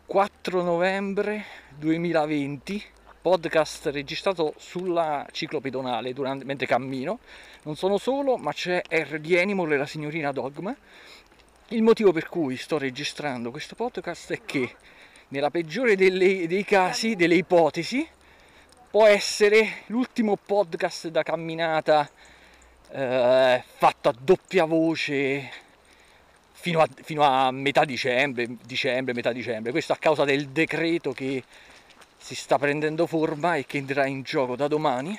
4 novembre 2020, podcast registrato sulla ciclopedonale mentre cammino. Non sono solo, ma c'è R.D. Animal e la signorina Dogma. Il motivo per cui sto registrando questo podcast è che, nella peggiore dei casi, delle ipotesi, può essere l'ultimo podcast da camminata fatto a doppia voce fino a metà dicembre, metà dicembre. Questo a causa del decreto che si sta prendendo forma e che entrerà in gioco da domani.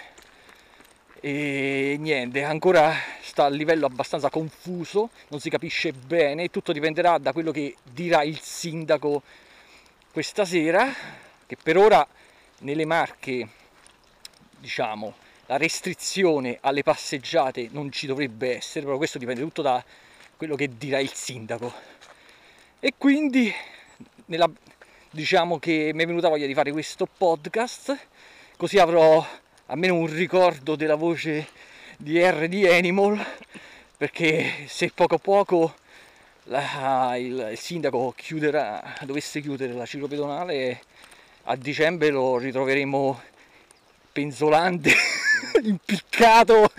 E niente, ancora sta a livello abbastanza confuso, non si capisce bene, tutto dipenderà da quello che dirà il sindaco questa sera, che per ora nelle Marche, diciamo, la restrizione alle passeggiate non ci dovrebbe essere, però questo dipende tutto da quello che dirà il sindaco. E quindi diciamo che mi è venuta voglia di fare questo podcast, così avrò almeno un ricordo della voce di R.D. Animal, perché se poco a poco il sindaco dovesse chiudere la ciclopedonale, a dicembre lo ritroveremo penzolante, impiccato.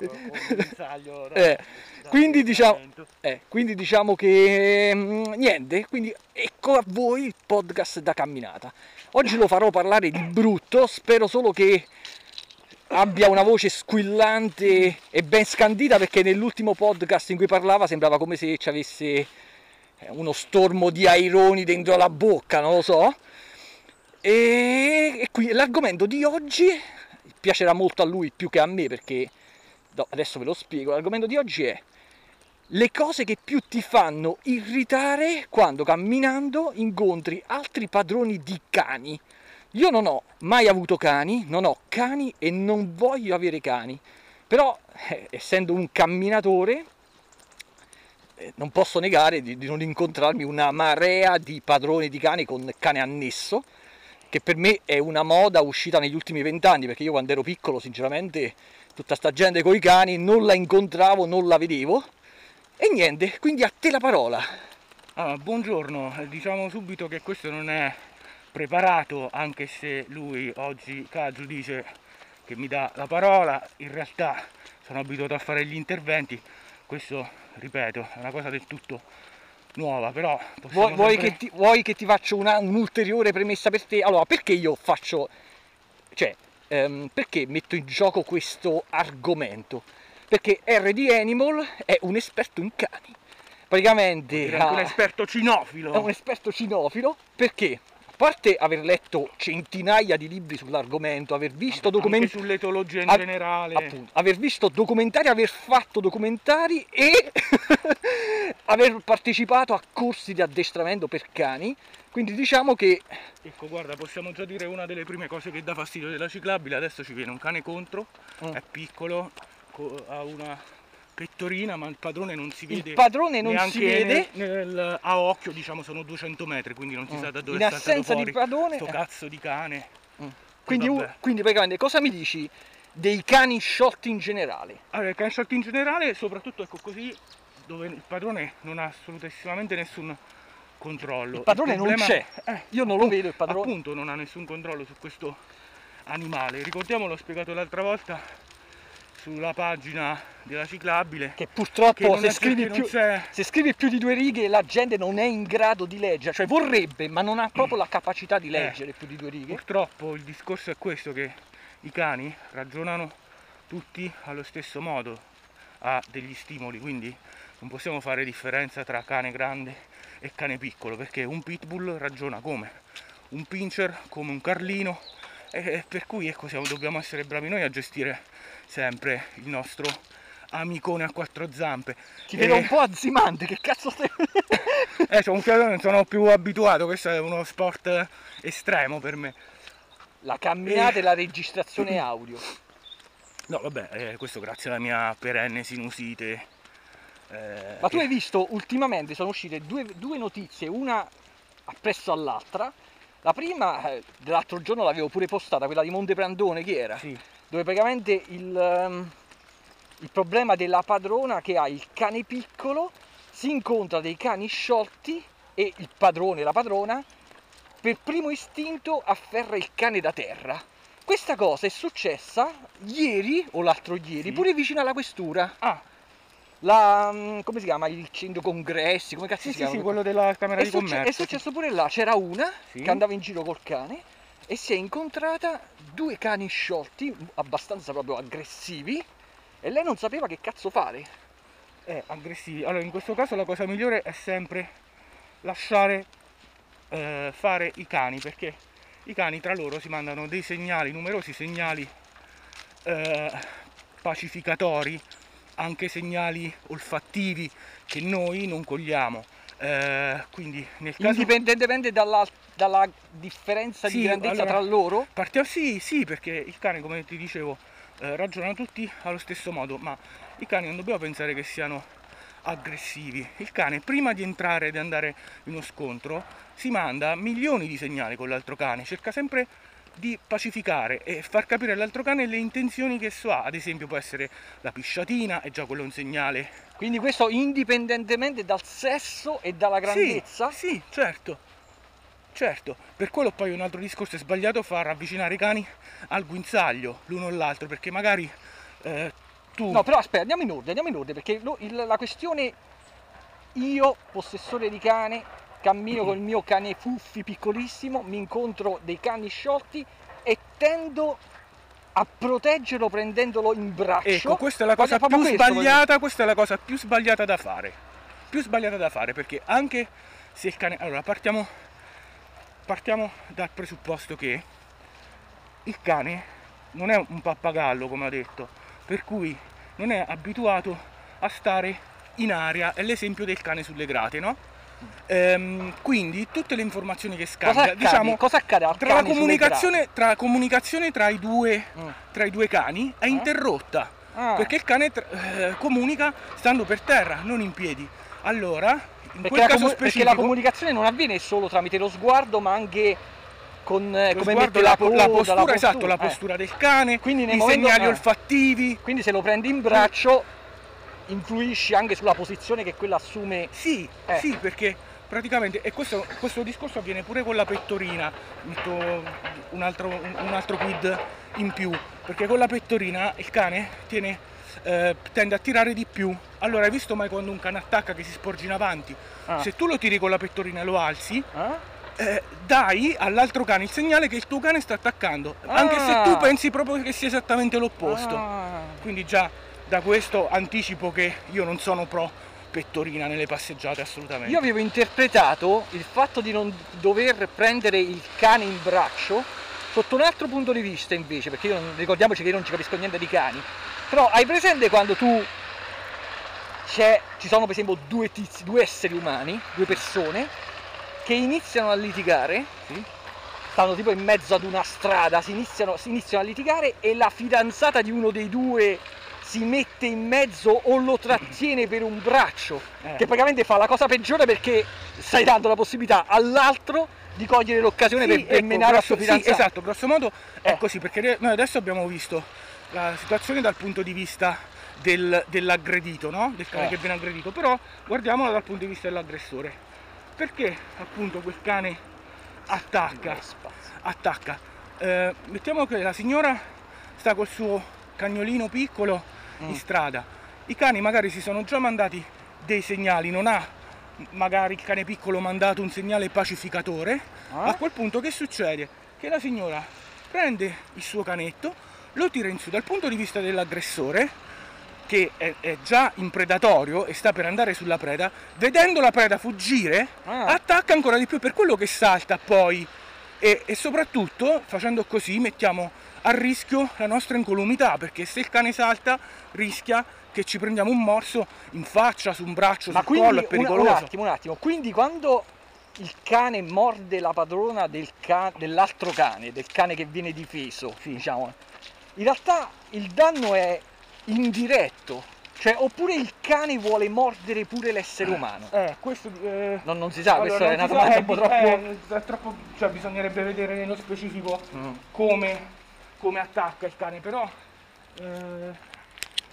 Quindi diciamo che niente, quindi ecco a voi il podcast da camminata. Oggi lo farò parlare di brutto, spero solo che abbia una voce squillante e ben scandita, perché nell'ultimo podcast in cui parlava sembrava come se ci avesse uno stormo di aironi dentro la bocca, non lo so. E qui l'argomento di oggi piacerà molto a lui più che a me, perché adesso ve lo spiego. L'argomento di oggi è le cose che più ti fanno irritare quando camminando incontri altri padroni di cani. Io non ho mai avuto cani, non ho cani e non voglio avere cani, però essendo un camminatore non posso negare di non incontrarmi una marea di padroni di cani con cane annesso, che per me è una moda uscita negli ultimi 20 anni, perché io quando ero piccolo sinceramente tutta sta gente coi cani non la incontravo, non la vedevo. E niente, quindi a te la parola. Buongiorno, diciamo subito che questo non è preparato, anche se lui oggi Caggiu dice che mi dà la parola. In realtà sono abituato a fare gli interventi, questo ripeto è una cosa del tutto nuova, però vuoi che ti faccio un'ulteriore premessa per te? Allora, perché io faccio, perché metto in gioco questo argomento? Perché R.D. Animal è un esperto in cani, praticamente è un esperto cinofilo. È un esperto cinofilo perché, a parte aver letto centinaia di libri sull'argomento, aver visto documentari sull'etologia in generale, appunto, aver visto documentari, aver fatto documentari e aver partecipato a corsi di addestramento per cani, quindi diciamo che... Ecco, guarda, possiamo già dire una delle prime cose che dà fastidio della ciclabile. Adesso ci viene un cane contro, è piccolo, ha una pettorina, ma il padrone non si vede. Il padrone non si vede a occhio, diciamo sono 200 metri, quindi non si sa da dove in è saltato assenza fuori di padrone sto cazzo di cane. Quindi praticamente cosa mi dici dei cani sciolti in generale? Allora, i cani sciolti in generale, soprattutto ecco così, dove il padrone non ha assolutamente nessun controllo. Il padrone non c'è, io non lo vedo il padrone. Appunto non ha nessun controllo su questo animale. Ricordiamo, l'ho spiegato l'altra volta sulla pagina della ciclabile, che purtroppo se scrivi più di 2 righe la gente non è in grado di leggere, cioè vorrebbe ma non ha proprio la capacità di leggere più di 2 righe. Purtroppo il discorso è questo, che i cani ragionano tutti allo stesso modo, a degli stimoli, quindi non possiamo fare differenza tra cane grande e cane piccolo, perché un pitbull ragiona come un pincher, come un carlino, e per cui ecco, dobbiamo essere bravi noi a gestire sempre il nostro amicone a 4 zampe. Ti vedo un po' azzimante, che cazzo stai... sono più abituato, questo è uno sport estremo per me. La camminata e la registrazione audio. No vabbè, questo grazie alla mia perenne sinusite. Ma tu hai visto, ultimamente sono uscite due notizie, una appresso all'altra. La prima, dell'altro giorno l'avevo pure postata, quella di Monteprandone, chi era? Sì. Dove praticamente il problema della padrona che ha il cane piccolo, si incontra dei cani sciolti e il padrone e la padrona per primo istinto afferra il cane da terra. Questa cosa è successa ieri o l'altro ieri, Sì. pure vicino alla questura. Ah, Come si chiama? Il centro congressi, come cazzo sì, si sì, chiama? sì, quello della Camera di È Commercio. successo pure là, c'era una Sì. che andava in giro col cane e si è incontrata due cani sciolti, abbastanza proprio aggressivi, e lei non sapeva che cazzo fare. Aggressivi. Allora, in questo caso la cosa migliore è sempre lasciare fare i cani, perché i cani tra loro si mandano dei segnali, numerosi segnali pacificatori, anche segnali olfattivi che noi non cogliamo. Quindi nel caso... Indipendentemente dalla differenza di Sì, grandezza allora, tra loro? sì, perché il cane, come ti dicevo, ragionano tutti allo stesso modo, ma i cani non dobbiamo pensare che siano aggressivi. Il cane, prima di entrare ed andare in uno scontro, si manda milioni di segnali con l'altro cane, cerca sempre di pacificare e far capire all'altro cane le intenzioni che esso ha. Ad esempio può essere la pisciatina, è già quello un segnale. Quindi questo indipendentemente dal sesso e dalla grandezza? Sì, certo. Certo, per quello poi un altro discorso è sbagliato far avvicinare i cani al guinzaglio l'uno all'altro, perché magari tu... No, però aspetta, andiamo in ordine, perché la questione, io, possessore di cane, cammino con il mio cane Fuffi piccolissimo, mi incontro dei cani sciolti e tendo a proteggerlo prendendolo in braccio. Ecco, questa è la cosa più sbagliata, questa è la cosa più sbagliata da fare. Più sbagliata da fare, perché anche se il cane... Allora, partiamo dal presupposto che il cane non è un pappagallo, come ho detto, per cui non è abituato a stare in aria. È l'esempio del cane sulle grate, no? Quindi tutte le informazioni che scambia, cosa accade al tra la cane comunicazione tra i due cani è interrotta, perché il cane comunica stando per terra, non in piedi. Allora, perché la comunicazione non avviene solo tramite lo sguardo, ma anche con come mette la postura, esatto, la postura del cane, quindi i segnali olfattivi. Quindi se lo prendi in braccio influisci anche sulla posizione che quella assume. Sì, perché praticamente, e questo discorso avviene pure con la pettorina. Metto un altro quid in più, perché con la pettorina il cane tende a tirare di più. Allora, hai visto mai quando un cane attacca che si sporge in avanti? Se tu lo tiri con la pettorina e lo alzi, dai all'altro cane il segnale che il tuo cane sta attaccando, anche se tu pensi proprio che sia esattamente l'opposto. Quindi già da questo anticipo che io non sono pro pettorina nelle passeggiate, assolutamente. Io avevo interpretato il fatto di non dover prendere il cane in braccio sotto un altro punto di vista invece, perché ricordiamoci che io non ci capisco niente di cani. Però hai presente quando ci sono per esempio due esseri umani, due persone che iniziano a litigare, stanno tipo in mezzo ad una strada, si iniziano a litigare e la fidanzata di uno dei due si mette in mezzo o lo trattiene per un braccio, che praticamente fa la cosa peggiore, perché stai dando la possibilità all'altro di cogliere l'occasione per menare la sua fidanzata. Sì, esatto, grosso modo è così, perché noi adesso abbiamo visto la situazione dal punto di vista dell'aggredito, no? Del cane che viene aggredito, però guardiamola dal punto di vista dell'aggressore, perché appunto quel cane attacca. Mettiamo che la signora sta col suo cagnolino piccolo in strada, i cani magari si sono già mandati dei segnali, non ha magari il cane piccolo mandato un segnale pacificatore. A quel punto che succede? Che la signora prende il suo canetto, lo tira in su. Dal punto di vista dell'aggressore, che è già in predatorio e sta per andare sulla preda, vedendo la preda fuggire, attacca ancora di più, per quello che salta poi, e soprattutto facendo così mettiamo a rischio la nostra incolumità, perché se il cane salta rischia che ci prendiamo un morso in faccia, su un braccio, sul collo, è pericoloso. Un attimo, quindi quando il cane morde la padrona dell'altro cane, del cane che viene difeso, diciamo, in realtà il danno è indiretto, cioè, oppure il cane vuole mordere pure l'essere umano. Questo non si sa, questa è una domanda un po' troppo, cioè bisognerebbe vedere nello specifico come attacca il cane, però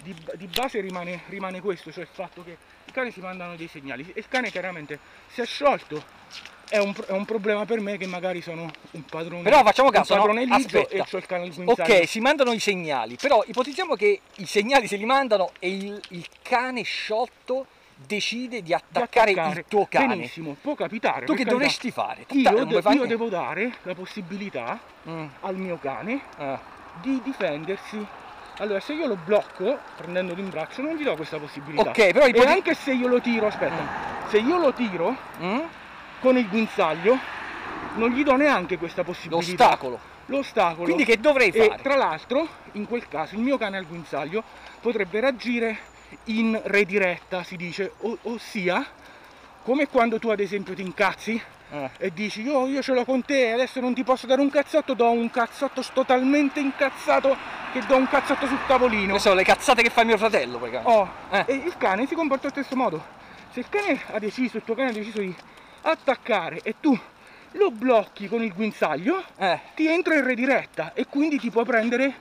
di base rimane questo, cioè il fatto che il cane si mandano dei segnali e il cane chiaramente si è sciolto. È un problema per me che magari sono un padrone. Però facciamo caso, un padrone no? ligio Aspetta. e c'ho il cane al guinzaglio. Ok, si mandano i segnali, però ipotizziamo che i segnali se li mandano e il cane sciolto decide di attaccare il tuo cane. Benissimo, può capitare. Tu che carità. dovresti fare? Io devo dare la possibilità al mio cane di difendersi. Allora, se io lo blocco prendendolo in braccio, non gli do questa possibilità. Ok, però e anche se io lo tiro, aspetta, se io lo tiro con il guinzaglio, non gli do neanche questa possibilità. L'ostacolo. Quindi che dovrei fare? E tra l'altro, in quel caso, il mio cane al guinzaglio potrebbe reagire in rediretta, si dice, ossia, come quando tu ad esempio ti incazzi e dici io ce l'ho con te, adesso non ti posso dare un cazzotto, do un cazzotto totalmente incazzato, che do un cazzotto sul tavolino. Queste sono le cazzate che fa mio fratello, E il cane si comporta allo stesso modo. Se il cane ha deciso, il tuo cane ha deciso di attaccare e tu lo blocchi con il guinzaglio, ti entra in rediretta e quindi ti puoi prendere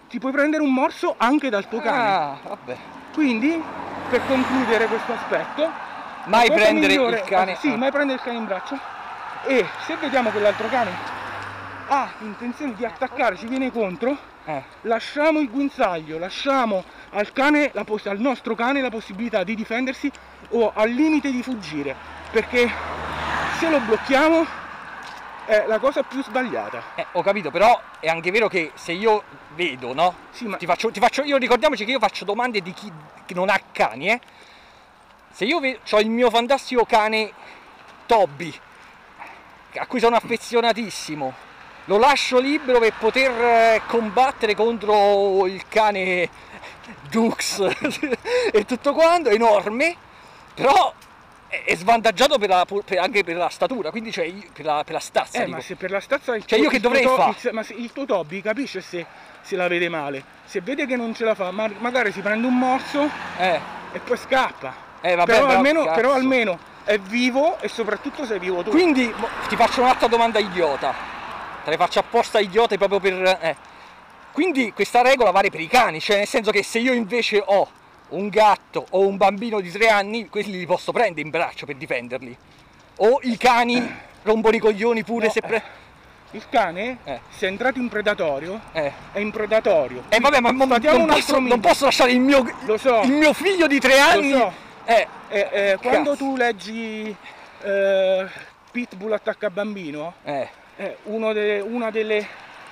un morso anche dal tuo cane. Vabbè. Quindi, per concludere questo aspetto, mai prendere il cane. Mai prendere il cane in braccio. E se vediamo che l'altro cane ha intenzione di attaccare, ci viene contro, lasciamo il guinzaglio, lasciamo al nostro cane la possibilità di difendersi o al limite di fuggire, perché se lo blocchiamo è la cosa più sbagliata. Ho capito, però è anche vero che se io vedo, no? Sì, ma ti faccio, io ricordiamoci che io faccio domande di chi non ha cani, Se io ho il mio fantastico cane Toby, a cui sono affezionatissimo, lo lascio libero per poter combattere contro il cane Dux e tutto quanto, enorme, però è svantaggiato anche per la statura, quindi cioè per la stazza. Ma se per la stazza io che dovrei fare? Ma il tuo Toby capisce se la vede male, se vede che non ce la fa, magari si prende un morso e poi scappa. Vabbè, però almeno è vivo e soprattutto sei vivo tu. Quindi ti faccio un'altra domanda idiota, te le faccio apposta idiota proprio per... Quindi questa regola vale per i cani, cioè nel senso che se io invece ho un gatto o un bambino di 3 anni, quelli li posso prendere in braccio per difenderli. O i cani rompono i coglioni pure se... Il cane, se è entrato in predatorio, è in predatorio. Vabbè, ma non posso lasciare il mio figlio di 3 anni... Lo so. Quando tu leggi Pitbull attacca bambino, una delle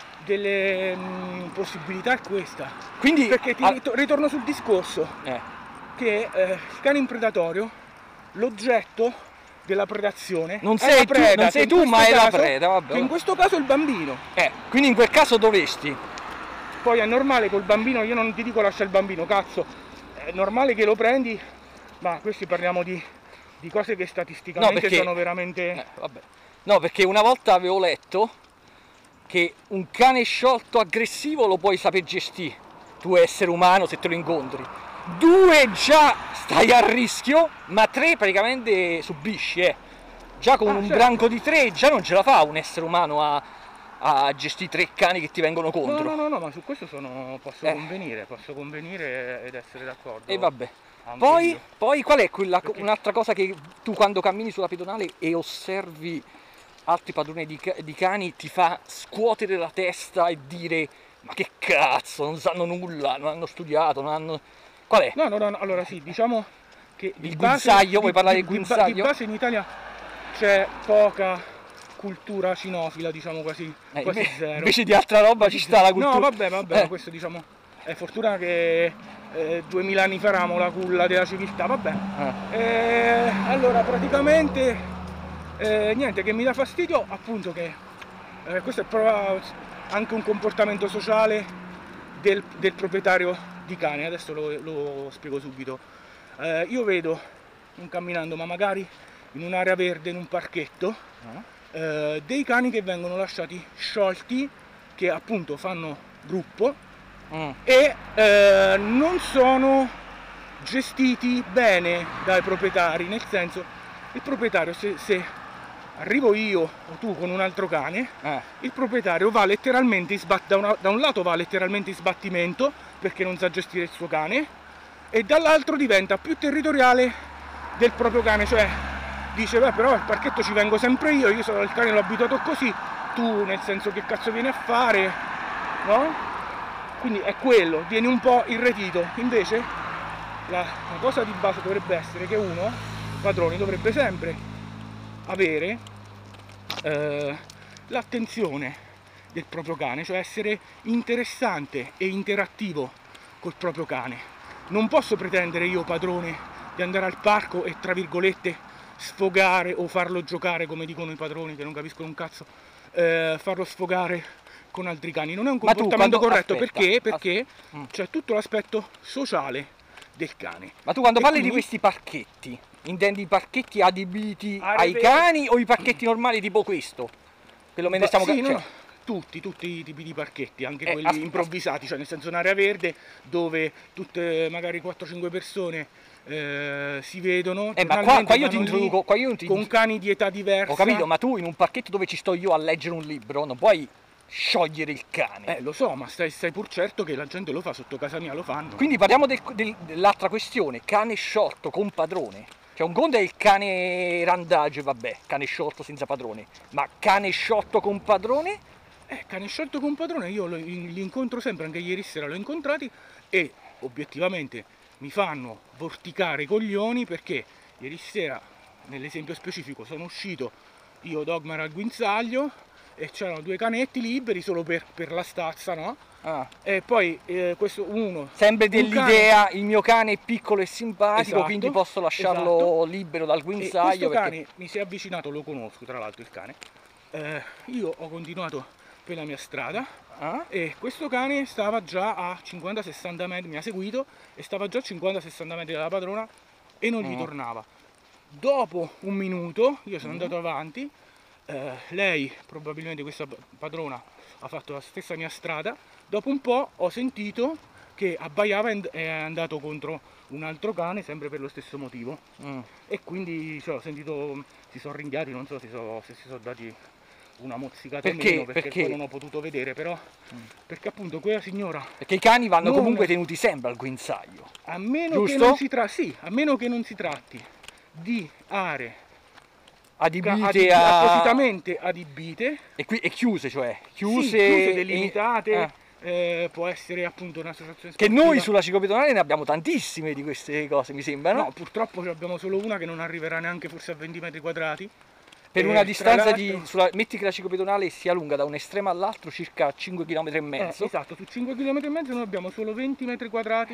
possibilità è questa. Quindi, perché ritorno sul discorso che il cane in predatorio, l'oggetto della predazione non sei tu, ma è la preda, vabbè. Che in questo caso è il bambino. Quindi in quel caso dovresti. Poi è normale col bambino, io non ti dico lascia il bambino, cazzo, è normale che lo prendi, ma questi parliamo di cose che statisticamente sono veramente... No, perché una volta avevo letto che un cane sciolto aggressivo lo puoi saper gestire, tu essere umano, se te lo incontri. 2 già stai a rischio, ma 3 praticamente subisci, Già con un branco di 3 già non ce la fa un essere umano a gestire 3 cani che ti vengono contro. No, ma su questo posso convenire ed essere d'accordo. E vabbè. Poi qual è un'altra cosa che tu quando cammini sulla pedonale e osservi altri padroni di cani ti fa scuotere la testa e dire ma che cazzo, non sanno nulla, non hanno studiato, non hanno... Qual è? No, allora sì, diciamo che il guinzaglio, vuoi parlare del guinzaglio? Di base in Italia c'è poca cultura cinofila, diciamo quasi zero. Invece di altra roba ci sta la cultura. No, vabbè, questo diciamo è fortuna che 2000 anni fa eravamo la culla della civiltà, vabbè. Allora praticamente niente, che mi dà fastidio appunto che questo è proprio anche un comportamento sociale del proprietario di cane. Adesso lo spiego subito. Io vedo, non camminando ma magari in un'area verde, in un parchetto, dei cani che vengono lasciati sciolti, che appunto fanno gruppo e non sono gestiti bene dai proprietari, nel senso il proprietario se arrivo io o tu con un altro cane, il proprietario va letteralmente da un lato va letteralmente in sbattimento perché non sa gestire il suo cane, e dall'altro diventa più territoriale del proprio cane, cioè dice beh, però al parchetto ci vengo sempre io sono il cane, l'ho abituato così, tu nel senso che cazzo vieni a fare, no? Quindi è quello, vieni un po' irretito. Invece la cosa di base dovrebbe essere che uno, padroni, dovrebbe sempre avere l'attenzione del proprio cane, cioè essere interessante e interattivo col proprio cane. Non posso pretendere io, padrone, di andare al parco e tra virgolette sfogare o farlo giocare, come dicono i padroni che non capiscono un cazzo, farlo sfogare con altri cani. Non è un comportamento corretto. Perché c'è tutto l'aspetto sociale del cane. Ma tu quando E parli quindi di questi parchetti, intendi i parchetti adibiti ai cani o i parchetti normali tipo questo? Quello me ne stiamo sì, cioè, no, tutti i tipi di parchetti, anche quelli improvvisati, cioè nel senso un'area verde dove tutte magari 4-5 persone si vedono. ma qua io ti introduco con cani di età diversa. Ho capito, ma tu in un parchetto dove ci sto io a leggere un libro non puoi sciogliere il cane. Lo so, ma stai pur certo che la gente lo fa, sotto casa mia lo fanno. Quindi parliamo dell'altra questione, cane sciolto con padrone. Cioè un conto è il cane randagio, vabbè, cane sciolto senza padrone, ma cane sciolto con padrone? Cane sciolto con padrone io li incontro sempre, anche ieri sera l'ho incontrati e obiettivamente mi fanno vorticare i coglioni, perché ieri sera, nell'esempio specifico, sono uscito io, Dogmar, al guinzaglio e c'erano due canetti liberi solo per la stazza, no? E poi questo uno sempre dell'idea il mio cane è piccolo e simpatico, esatto, quindi posso lasciarlo libero dal guinzaglio. Questo cane mi si è avvicinato, lo conosco tra l'altro il cane, io ho continuato per la mia strada e questo cane stava già a 50-60 metri, mi ha seguito e stava già a 50-60 metri dalla padrona e non gli tornava. Dopo un minuto io sono andato avanti, lei, probabilmente questa padrona, ha fatto la stessa mia strada. Dopo un po' ho sentito che abbaiava e è andato contro un altro cane, sempre per lo stesso motivo. E quindi cioè, ho sentito, si sono ringhiati, non so se si sono dati una mozzicata o meno, perché poi non ho potuto vedere, però perché appunto quella signora, perché i cani vanno comunque tenuti sempre al guinzaglio, a meno giusto? Che non si a meno che non si tratti di aree adibite appositamente adibite e chiuse, cioè chiuse, delimitate. Può essere appunto un'associazione sportiva. Che noi sulla ciclopedonale ne abbiamo tantissime di queste cose, mi sembra, no? No, purtroppo abbiamo solo una che non arriverà neanche forse a 20 metri quadrati. Per una distanza metti che la ciclopedonale sia lunga da un estremo all'altro circa 5 km e mezzo. Esatto, su 5 km e mezzo noi abbiamo solo 20 metri quadrati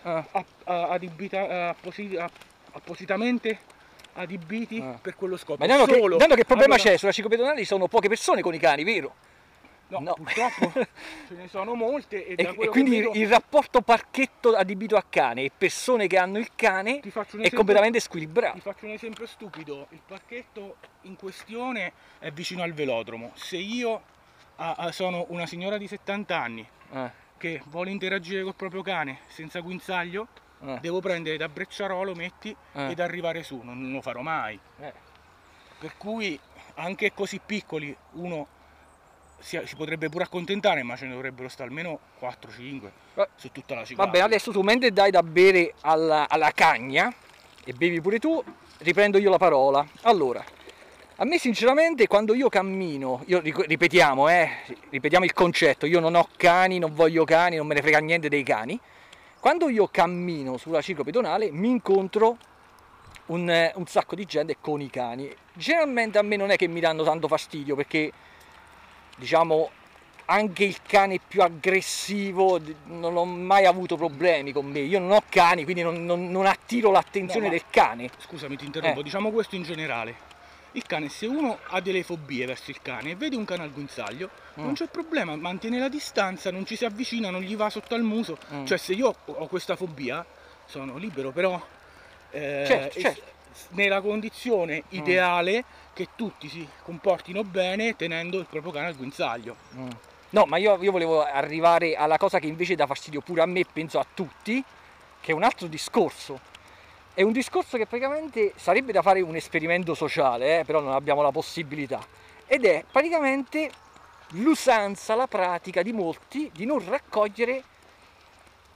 appositamente adibiti per quello scopo. Ma tanto che problema c'è? Sulla ciclopedonale sono poche persone con i cani, vero? No, purtroppo ce ne sono molte e quindi il rapporto parchetto adibito a cane e persone che hanno il cane è completamente squilibrato. Ti faccio un esempio stupido: il parchetto in questione è vicino al velodromo. Se io sono una signora di 70 anni che vuole interagire col proprio cane senza guinzaglio, devo prendere da Brecciarolo, ed arrivare su, non lo farò mai. Per cui anche così piccoli uno si potrebbe pure accontentare, ma ce ne dovrebbero stare almeno 4-5 su tutta la città. Vabbè, adesso tu mentre dai da bere alla cagna e bevi pure tu, riprendo io la parola. Allora, a me sinceramente quando io cammino, ripetiamo il concetto, io non ho cani, non voglio cani, non me ne frega niente dei cani. Quando io cammino sulla ciclopedonale mi incontro un sacco di gente con i cani. Generalmente a me non è che mi danno tanto fastidio, perché diciamo anche il cane più aggressivo non ho mai avuto problemi con me. Io non ho cani, quindi non attiro l'attenzione del cane. Scusami, ti interrompo, diciamo questo in generale. Il cane, se uno ha delle fobie verso il cane e vede un cane al guinzaglio, non c'è problema, mantiene la distanza, non ci si avvicina, non gli va sotto al muso. Cioè, se io ho questa fobia sono libero, però certo. Nella condizione ideale che tutti si comportino bene tenendo il proprio cane al guinzaglio. No, ma io volevo arrivare alla cosa che invece dà fastidio pure a me, penso a tutti, che è un altro discorso. È un discorso che praticamente sarebbe da fare un esperimento sociale, però non abbiamo la possibilità. Ed è praticamente l'usanza, la pratica di molti di non raccogliere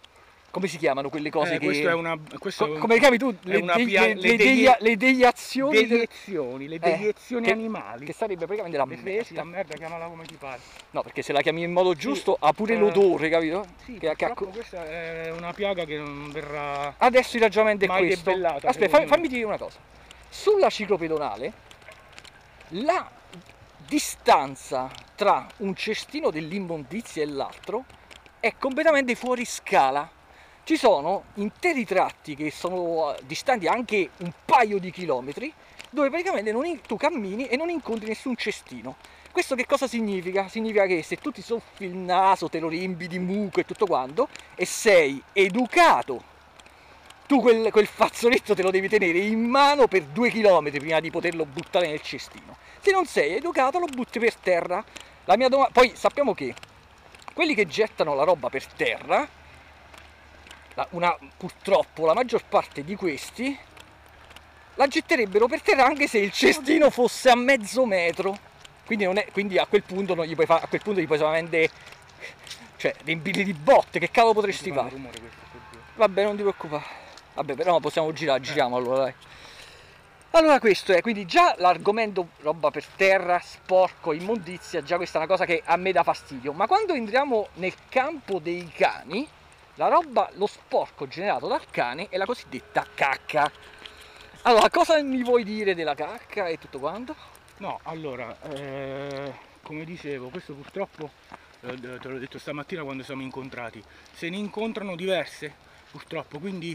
come si chiamano quelle cose che... Questo è una... come le chiami tu? Le deiezioni? Le deiezioni animali. Che sarebbe praticamente la merda. Sì, la merda, chiamala come ti pare. No, perché se la chiami in modo giusto ha pure l'odore, capito? Sì, purtroppo questa è una piaga che non verrà... Adesso il ragionamento è mai questo. debellata, Aspetta, fammi dire una cosa. Sulla ciclopedonale, la distanza tra un cestino dell'immondizia e l'altro è completamente fuori scala. Ci sono interi tratti che sono distanti anche un paio di chilometri, dove praticamente tu cammini e non incontri nessun cestino. Questo che cosa significa? Significa che se tu ti soffi il naso, te lo riempi di muco e tutto quanto, e sei educato, tu quel fazzoletto te lo devi tenere in mano per 2 chilometri prima di poterlo buttare nel cestino. Se non sei educato lo butti per terra. La mia poi sappiamo che quelli che gettano la roba per terra, purtroppo la maggior parte di questi la getterebbero per terra anche se il cestino fosse a mezzo metro. Quindi a quel punto non gli puoi fare, a quel punto gli puoi solamente, cioè, riempirli di botte. Che cavolo potresti fare? Vabbè, non ti preoccupare. Vabbè, però possiamo giriamo allora, dai. Allora questo è, quindi già l'argomento roba per terra, sporco, immondizia, già questa è una cosa che a me dà fastidio. Ma quando entriamo nel campo dei cani, lo sporco generato dal cane è la cosiddetta cacca. Allora, cosa mi vuoi dire della cacca e tutto quanto? No, allora, come dicevo, questo purtroppo, te l'ho detto stamattina quando siamo incontrati, se ne incontrano diverse, purtroppo, quindi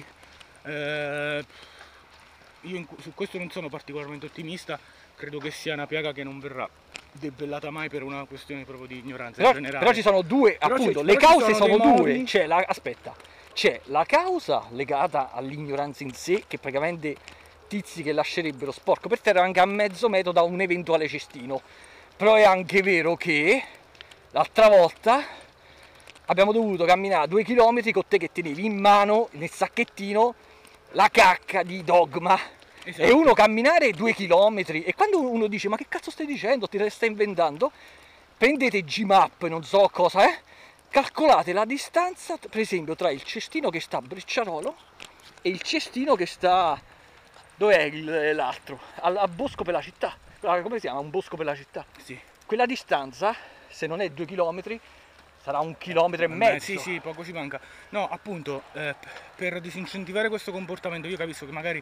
io su questo non sono particolarmente ottimista, credo che sia una piaga che non verrà debellata mai per una questione proprio di ignoranza generale. Però ci sono due, appunto, le cause sono due. C'è la causa legata all'ignoranza in sé, che praticamente tizi che lascerebbero sporco per terra anche a mezzo metro da un eventuale cestino. Però è anche vero che l'altra volta abbiamo dovuto camminare 2 chilometri con te che tenevi in mano nel sacchettino la cacca di Dogma. Esatto. E uno camminare 2 chilometri, e quando uno dice ma che cazzo stai dicendo, ti stai inventando, prendete Gmap, non so cosa è, calcolate la distanza per esempio tra il cestino che sta a Brecciarolo e il cestino che sta, dov'è l'altro? A Bosco per la città. Come si chiama? Un bosco per la città? Sì. Quella distanza, se non è 2 chilometri, sarà 1,5 chilometri. Sì, poco ci manca. No, appunto, per disincentivare questo comportamento, io capisco che magari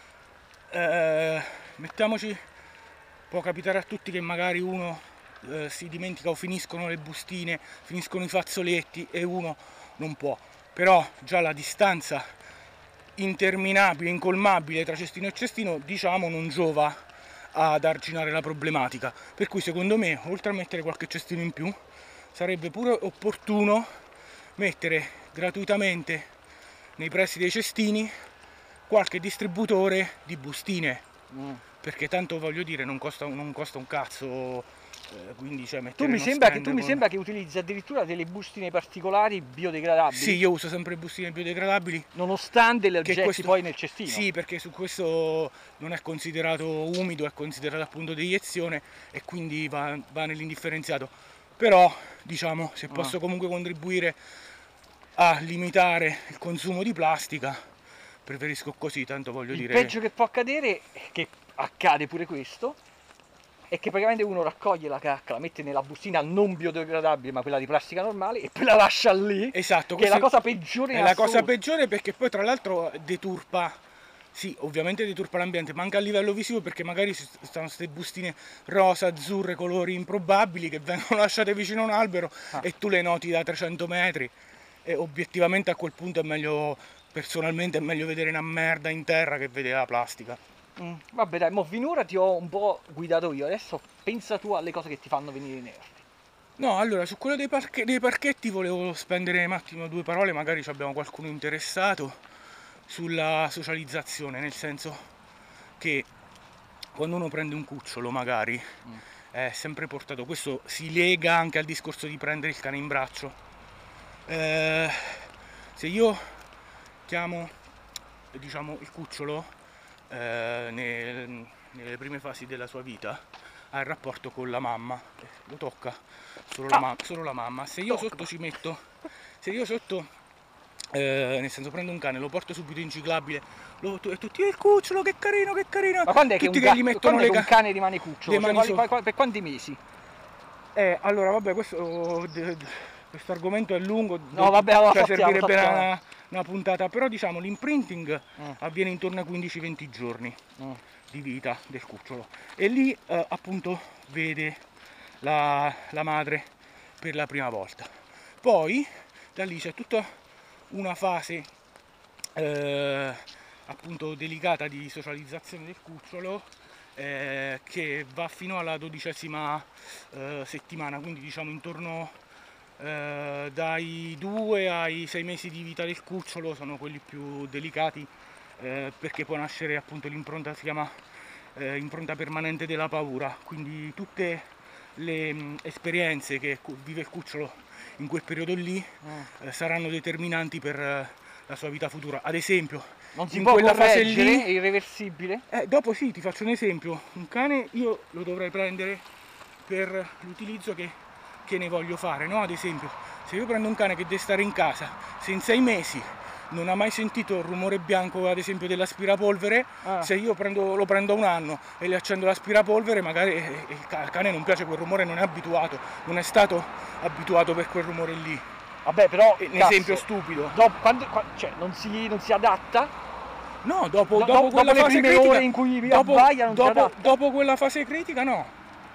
mettiamoci, può capitare a tutti che magari uno si dimentica o finiscono le bustine, finiscono i fazzoletti e uno non può. Però già la distanza interminabile, incolmabile tra cestino e cestino, diciamo, non giova ad arginare la problematica. Per cui secondo me, oltre a mettere qualche cestino in più, sarebbe pure opportuno mettere gratuitamente nei pressi dei cestini qualche distributore di bustine, perché tanto, voglio dire, non costa un cazzo, quindi cioè tu mi sembra che utilizzi addirittura delle bustine particolari biodegradabili. Sì, io uso sempre bustine biodegradabili, nonostante le getti poi nel cestino. Sì, perché su questo non è considerato umido, è considerato appunto deiezione e quindi va nell'indifferenziato. Però diciamo, se posso comunque contribuire a limitare il consumo di plastica, preferisco così, tanto voglio dire... Il peggio che può accadere, che accade pure questo, è che praticamente uno raccoglie la cacca, la mette nella bustina non biodegradabile ma quella di plastica normale e poi la lascia lì. Esatto, che è la cosa peggiore. È la cosa peggiore, perché poi tra l'altro deturpa, sì, ovviamente deturpa l'ambiente, ma anche a livello visivo, perché magari stanno queste bustine rosa, azzurre, colori improbabili che vengono lasciate vicino a un albero e tu le noti da 300 metri e obiettivamente a quel punto è meglio, personalmente è meglio vedere una merda in terra che vedere la plastica. Vabbè dai, mo finora ti ho un po' guidato io, adesso pensa tu alle cose che ti fanno venire i nervi. No, allora, su quello dei parchetti volevo spendere un attimo 2 parole, magari abbiamo qualcuno interessato, sulla socializzazione, nel senso che quando uno prende un cucciolo magari è sempre portato, questo si lega anche al discorso di prendere il cane in braccio. Se io chiamo, diciamo, il cucciolo nelle prime fasi della sua vita, ha il rapporto con la mamma, lo tocca solo la mamma. Se io sotto nel senso prendo un cane, lo porto subito in ciclabile, e tutti, il cucciolo, che carino, che carino. Ma quando è che tutti che gli mettono quando è che un cane rimane cucciolo? Per quanti mesi? Allora vabbè, questo argomento è lungo, No, vabbè, allora servirebbe una puntata, però diciamo l'imprinting avviene intorno ai 15-20 giorni di vita del cucciolo e lì appunto vede la madre per la prima volta. Poi da lì c'è tutta una fase appunto delicata di socializzazione del cucciolo che va fino alla 12ª settimana, quindi diciamo intorno dai 2 ai 6 mesi di vita del cucciolo sono quelli più delicati perché può nascere appunto l'impronta, si chiama impronta permanente della paura, quindi tutte le esperienze che vive il cucciolo in quel periodo lì saranno determinanti per la sua vita futura. Ad esempio, non si in può quella fase correggere, lì è irreversibile? dopo sì, ti faccio un esempio, un cane io lo dovrei prendere per l'utilizzo che ne voglio fare, no? Ad esempio, se io prendo un cane che deve stare in casa, se in 6 mesi non ha mai sentito il rumore bianco, ad esempio, dell'aspirapolvere, se io lo prendo a 1 anno e le accendo l'aspirapolvere, magari al cane non piace quel rumore, non è abituato, non è stato abituato per quel rumore lì. Vabbè, però un esempio stupido. Cioè, non si adatta? No, dopo quella fase critica, ore in cui abbaia non si adatta. Dopo quella fase critica no.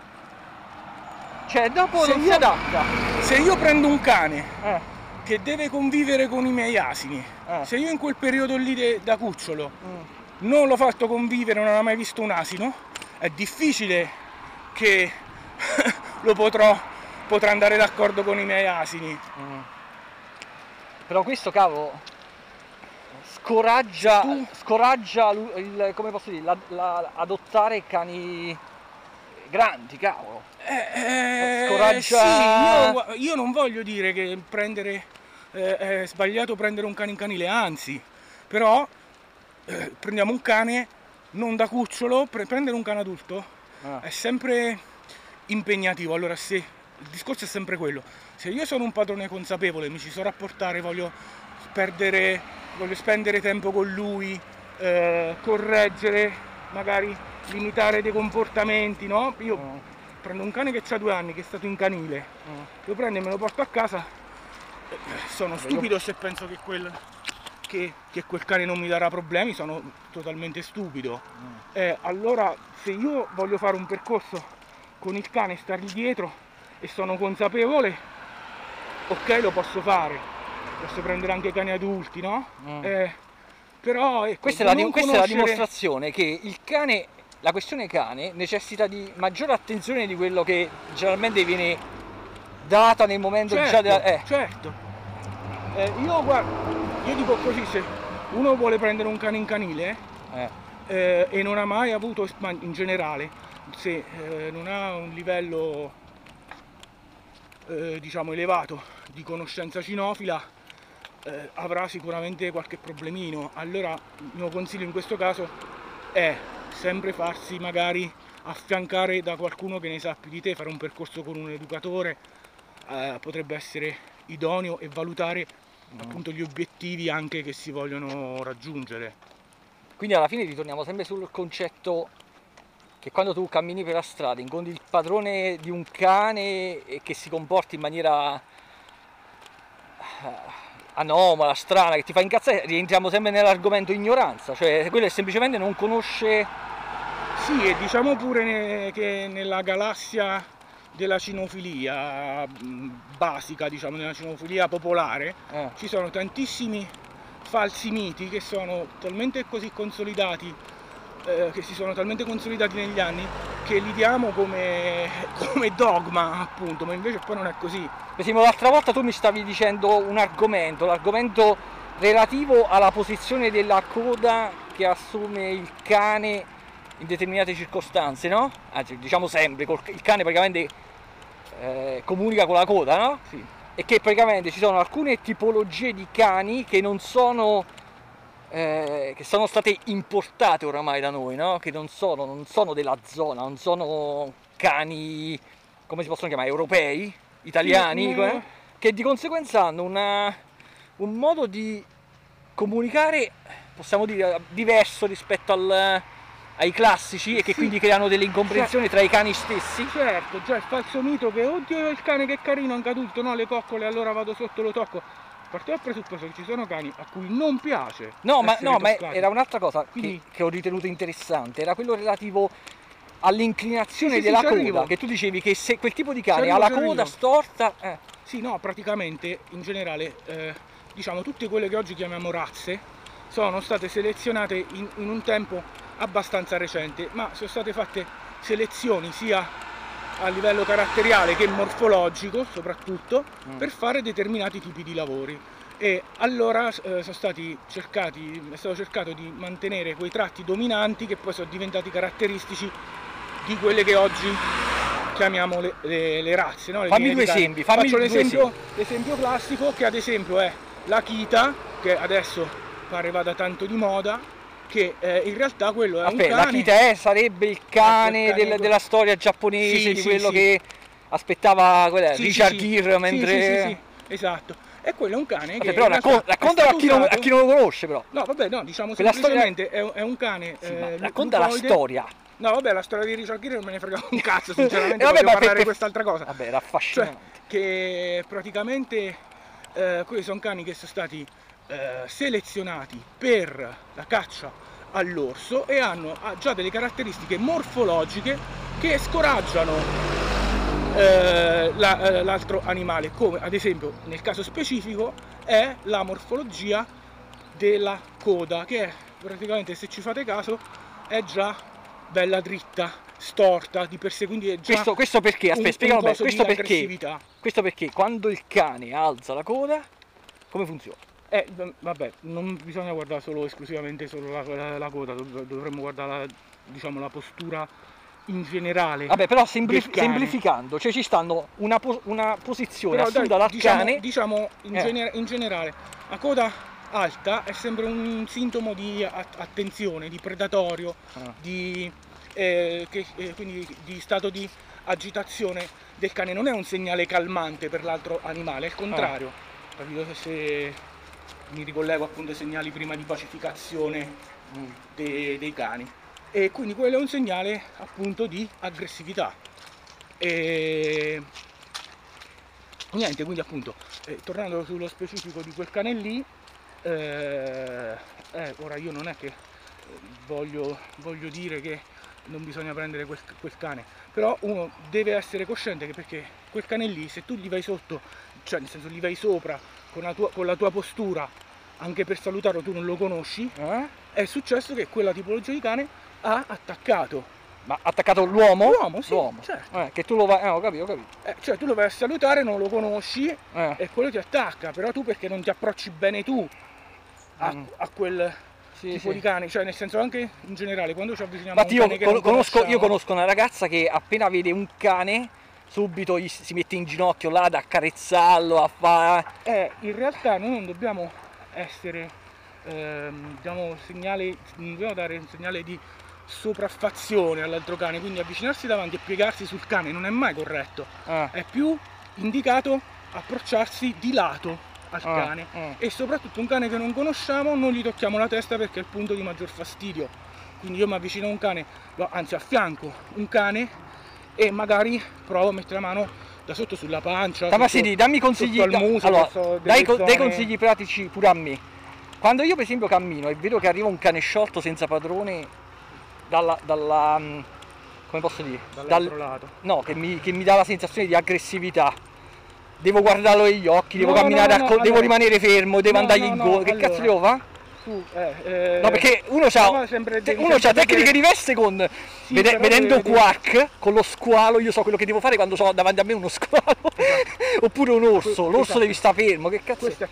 Cioè, dopo non si adatta. Se io prendo un cane che deve convivere con i miei asini, se io in quel periodo lì da cucciolo non l'ho fatto convivere, non ha mai visto un asino, è difficile che potrà andare d'accordo con i miei asini. Però questo, cavolo, scoraggia come posso dire, adottare cani grandi, cavolo. Scoraggia... Sì, io non voglio dire che è sbagliato prendere un cane in canile, anzi, però prendiamo un cane non da cucciolo, prendere un cane adulto è sempre impegnativo. Allora, il discorso è sempre quello: se io sono un padrone consapevole, mi ci so rapportare, voglio spendere tempo con lui, correggere, magari limitare dei comportamenti, no? Io prendo un cane che ha 2 anni, che è stato in canile, lo prendo e me lo porto a casa, sono stupido se penso che quel cane non mi darà problemi, sono totalmente stupido. Allora, se io voglio fare un percorso con il cane, stargli dietro e sono consapevole, ok, lo posso fare, posso prendere anche cani adulti, no? Però ecco, questa è la dimostrazione che il cane, la questione cane, necessita di maggiore attenzione di quello che generalmente viene data nel momento già della... Certo. Io dico così: se uno vuole prendere un cane in canile e non ha mai avuto, in generale, se non ha un livello diciamo elevato di conoscenza cinofila, avrà sicuramente qualche problemino. Allora il mio consiglio in questo caso è sempre farsi magari affiancare da qualcuno che ne sa più di te, fare un percorso con un educatore potrebbe essere idoneo, e valutare appunto gli obiettivi anche che si vogliono raggiungere. Quindi alla fine ritorniamo sempre sul concetto che quando tu cammini per la strada incontri il padrone di un cane e che si comporti in maniera anomala, strana, che ti fa incazzare, rientriamo sempre nell'argomento ignoranza, cioè quello è semplicemente non conosce. Sì, e diciamo pure che nella galassia della cinofilia basica, diciamo nella cinofilia popolare, ci sono tantissimi falsi miti che sono talmente così consolidati, che si sono talmente consolidati negli anni, che li diamo come dogma, appunto, ma invece poi non è così. Per esempio, l'altra volta tu mi stavi dicendo un argomento, l'argomento relativo alla posizione della coda che assume il cane in determinate circostanze, no? Anzi, diciamo sempre, il cane praticamente comunica con la coda, no? Sì. E che praticamente ci sono alcune tipologie di cani che non sono che sono state importate oramai da noi, no? Che non sono della zona, non sono cani, come si possono chiamare, europei, italiani, che di conseguenza hanno un modo di comunicare, possiamo dire, diverso rispetto ai classici e che Sì. quindi creano delle incomprensioni tra i cani stessi. Certo, già il falso mito che oddio il cane che è carino, anche adulto, no, le coccole, allora vado sotto, lo tocco. Partiamo dal presupposto che ci sono cani a cui non piace No, ma essere toccati. era un'altra cosa Quindi- che ho ritenuto interessante, era quello relativo all'inclinazione Sì, sì, della ci coda, arrivo. che tu dicevi che se quel tipo di cane Ci ha la arrivo. coda storta, Sì, no, praticamente in generale, diciamo, tutte quelle che oggi chiamiamo razze sono state selezionate in un tempo abbastanza recente, ma sono state fatte selezioni sia a livello caratteriale che morfologico, soprattutto, per fare determinati tipi di lavori. E allora è stato cercato di mantenere quei tratti dominanti che poi sono diventati caratteristici di quelle che oggi chiamiamo le razze, no? Le Fammi linee due di cane. esempi, fammi Faccio due l'esempio classico, che ad esempio è l'Akita, che adesso pare vada tanto di moda, che in realtà quello è un aspetta, cane. l'Akita sarebbe il cane il cane della storia giapponese, Sì, di sì, quello sì. che aspettava Sì, Richard sì, sì. Gere Sì, mentre... sì, esatto. E quello è un cane Vabbè, che però in realtà raccontalo è a chi, non, stato a chi non lo conosce però. No, vabbè, no, diciamo Quella semplicemente è un cane Sì, ma racconta la lupoide. storia. No, vabbè, la storia di Richard Gere non me ne frega un cazzo, sinceramente, Vabbè, voglio ma parlare di per- quest'altra cosa. Vabbè, era Cioè, affascinante. che praticamente questi sono cani che sono stati selezionati per la caccia all'orso e hanno già delle caratteristiche morfologiche che scoraggiano l'altro animale, come ad esempio nel caso specifico è la morfologia della coda, che è praticamente, se ci fate caso, è già bella dritta, storta, di per sé, quindi è già Questo perché? Aspetta, un spiegalo bene. coso di aggressività. Questo perché quando il cane alza la coda, come funziona? Vabbè, non bisogna guardare esclusivamente solo la coda, dovremmo guardare diciamo, la postura in generale. Vabbè, però del cane. semplificando, cioè ci stanno una posizione Però dai, assunta dal cane. diciamo in generale, la coda alta è sempre un sintomo di attenzione, di predatorio, quindi di stato di agitazione del cane. Non è un segnale calmante per l'altro animale, è il contrario. Capito? Se mi ricollego appunto ai segnali prima di pacificazione dei cani. E quindi quello è un segnale appunto di aggressività. E niente, quindi appunto, tornando sullo specifico di quel cane lì, ora io non è che voglio dire che non bisogna prendere quel cane, però uno deve essere cosciente che perché quel cane lì, se tu gli vai sotto, cioè nel senso gli vai sopra con la tua postura, anche per salutarlo tu non lo conosci, è successo che quella tipologia di cane ha attaccato. Ma attaccato l'uomo? L'uomo, sì, certo. Che tu lo vai... ho capito. Cioè tu lo vai a salutare, non lo conosci e quello ti attacca, però tu perché non ti approcci bene tu a quel tipo di cane, cioè nel senso anche in generale quando ci avviciniamo a un cane che non conosciamo. Io conosco una ragazza che appena vede un cane subito si mette in ginocchio là ad accarezzarlo, a fare... In realtà noi non dobbiamo essere, non dobbiamo dare un segnale di sopraffazione all'altro cane, quindi avvicinarsi davanti e piegarsi sul cane non è mai corretto, è più indicato approcciarsi di lato al cane e soprattutto un cane che non conosciamo non gli tocchiamo la testa perché è il punto di maggior fastidio. Quindi io mi avvicino a un cane, anzi affianco un cane e magari provo a mettere la mano da sotto sulla pancia, dammi consigli, al muso, allora, dai consigli pratici pure a me. Quando io per esempio cammino e vedo che arriva un cane sciolto senza padrone dalla come posso dire? Dall'altro lato. No, che mi dà la sensazione di aggressività. Devo guardarlo negli occhi, devo camminare, devo rimanere fermo, devo andargli incontro. Che cazzo devo fare? No, perché uno ha tecniche diverse con vedendo Quark con lo squalo, io so quello che devo fare quando ho davanti a me uno squalo oppure un orso, l'orso devi stare fermo, che cazzo questo è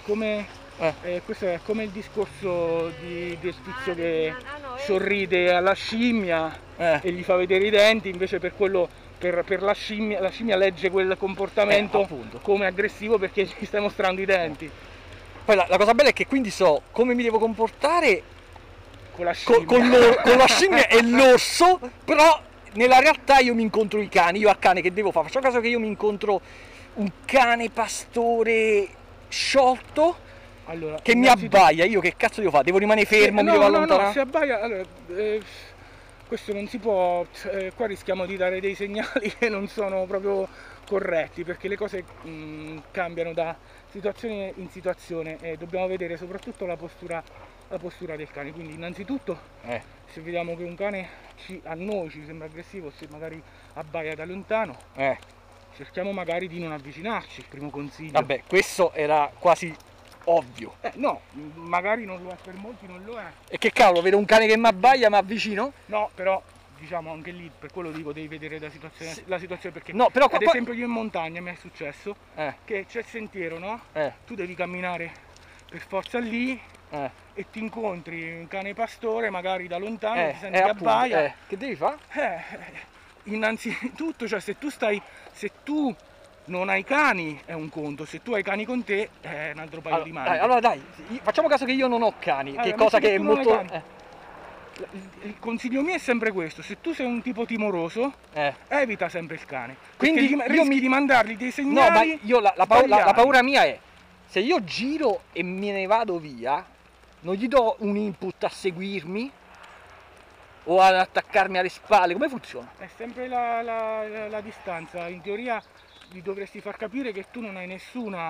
come il discorso del tizio che sorride alla scimmia e gli fa vedere i denti, invece per la scimmia legge quel comportamento come aggressivo perché gli stai mostrando i denti. Poi la cosa bella è che quindi so come mi devo comportare con la scimmia, con la scimmia e l'orso, però nella realtà io mi incontro i cani, io al cane che devo fare? Facciamo caso che io mi incontro un cane pastore sciolto Allora, che mi abbaia, io che cazzo devo fare? Devo rimanere fermo, mi devo allontanare? No, se abbaia, allora, questo non si può, qua rischiamo di dare dei segnali che non sono proprio corretti, perché le cose cambiano da situazione in situazione e dobbiamo vedere soprattutto la postura del cane. Quindi innanzitutto se vediamo che un cane a noi ci sembra aggressivo, se magari abbaia da lontano, cerchiamo magari di non avvicinarci, il primo consiglio. Vabbè, questo era quasi ovvio. No, magari non lo è, per molti non lo è. E che cavolo, vedo un cane che mi abbaia, mi avvicino? No, però diciamo anche lì, per quello dico, devi vedere la situazione, perché no, però ad esempio io in montagna mi è successo che c'è il sentiero, no? Tu devi camminare per forza lì e ti incontri un cane pastore magari da lontano, ti senti che abbaia. Che devi fare? Innanzitutto, cioè se tu non hai cani è un conto, se tu hai cani con te è un altro paio di mani. Allora dai, facciamo caso che io non ho cani, che cosa che è molto... Il consiglio mio è sempre questo: se tu sei un tipo timoroso, evita sempre il cane. Quindi rischi di mandargli dei segnali. No, ma io la paura mia è, se io giro e me ne vado via, non gli do un input a seguirmi o ad attaccarmi alle spalle, come funziona? È sempre la distanza. In teoria gli dovresti far capire che tu non hai nessuna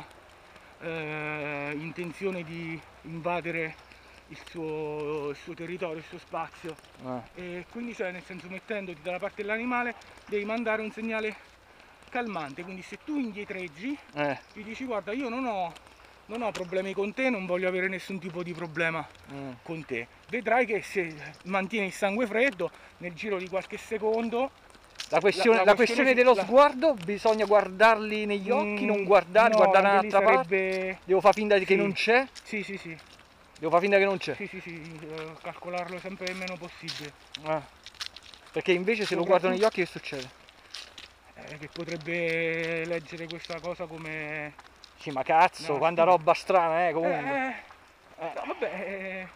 intenzione di invadere il suo territorio, il suo spazio, e quindi, cioè, nel senso, mettendoti dalla parte dell'animale devi mandare un segnale calmante. Quindi se tu indietreggi gli dici: guarda, io non ho problemi con te, non voglio avere nessun tipo di problema con te. Vedrai che se mantieni il sangue freddo, nel giro di qualche secondo la questione dello sguardo, bisogna guardarli negli occhi, non guardare un'altra parte, devo fare finta che non c'è? Sì. Devo fare finta che non c'è? Sì, calcolarlo sempre il meno possibile. Perché invece se lo guardo negli occhi che succede? Che potrebbe leggere questa cosa come... Sì, ma cazzo, quanta roba strana, comunque. No, vabbè,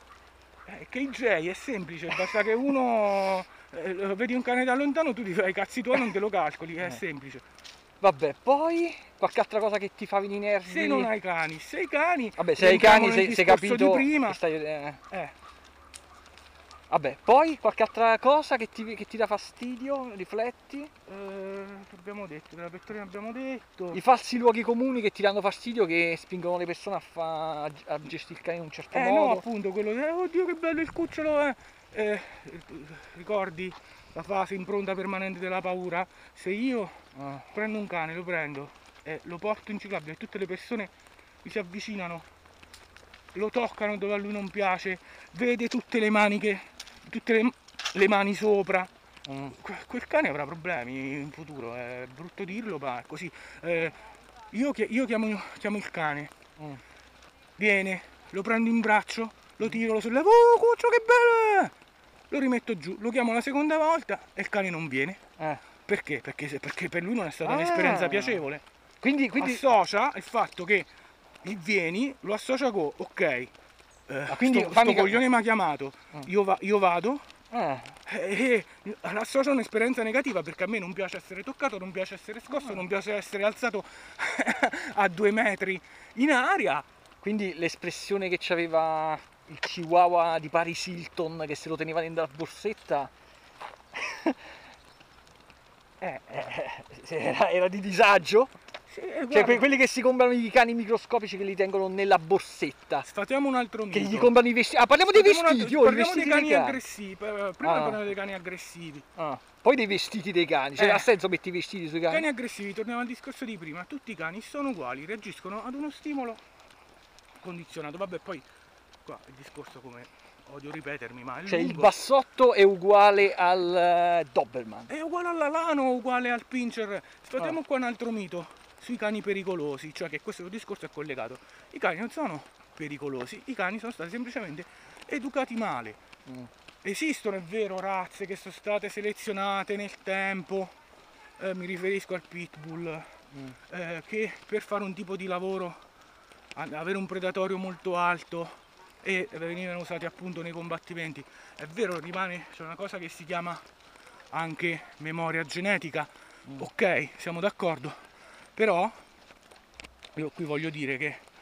KJ è semplice, basta che uno... vedi un cane da lontano, tu ti fai i cazzi tuoi, non te lo calcoli, è semplice. Vabbè, poi qualche altra cosa che ti fa venire i nervi? Se non hai cani, se hai cani... Vabbè, se hai cani, sei capito di prima. Che stai, Vabbè, poi qualche altra cosa che ti dà fastidio? Rifletti? Che abbiamo detto? Della pettorina abbiamo detto. I falsi luoghi comuni che ti danno fastidio, che spingono le persone a gestire il cane in un certo modo? No, appunto, quello di oddio che bello il cucciolo, ricordi la fase impronta permanente della paura? Se io prendo un cane, lo prendo e lo porto in ciclabile e tutte le persone mi si avvicinano, lo toccano dove a lui non piace, vede tutte le maniche, tutte le mani sopra, quel cane avrà problemi in futuro, è brutto dirlo, ma è così. Io chiamo il cane, viene, lo prendo in braccio, lo tiro, lo sollevo, oh cuccio che bello, lo rimetto giù, lo chiamo la seconda volta e il cane non viene. Perché? Perché per lui non è stata un'esperienza piacevole. Quindi associa il fatto che vieni, lo associa con ok, quindi sto coglione mi ha chiamato, io vado, e associa un'esperienza negativa, perché a me non piace essere toccato, non piace essere scosso, non piace essere alzato a 2 metri in aria. Quindi l'espressione che c'aveva il chihuahua di Paris Hilton, che se lo teneva dentro la borsetta, era di disagio? Cioè quelli che si comprano i cani microscopici, che li tengono nella borsetta. Sfatiamo un altro mito. Che gli comprano i vestiti. Parliamo dei vestiti. Parliamo dei cani aggressivi. Prima parliamo dei cani aggressivi. Poi dei vestiti dei cani. Cioè, ha senso metti i vestiti sui cani? Cani aggressivi, torniamo al discorso di prima. Tutti i cani sono uguali, reagiscono ad uno stimolo condizionato. Vabbè, poi qua il discorso, come odio ripetermi, ma è cioè lungo. Il bassotto è uguale al Doberman. È uguale all'alano, uguale al pincher. Sfatiamo qua un altro mito sui cani pericolosi, cioè che questo discorso è collegato. I cani non sono pericolosi, i cani sono stati semplicemente educati male. Esistono, è vero, razze che sono state selezionate nel tempo, mi riferisco al pitbull, che per fare un tipo di lavoro, avere un predatorio molto alto, e venivano usati appunto nei combattimenti. È vero, rimane, c'è una cosa che si chiama anche memoria genetica, ok, siamo d'accordo, però io qui voglio dire che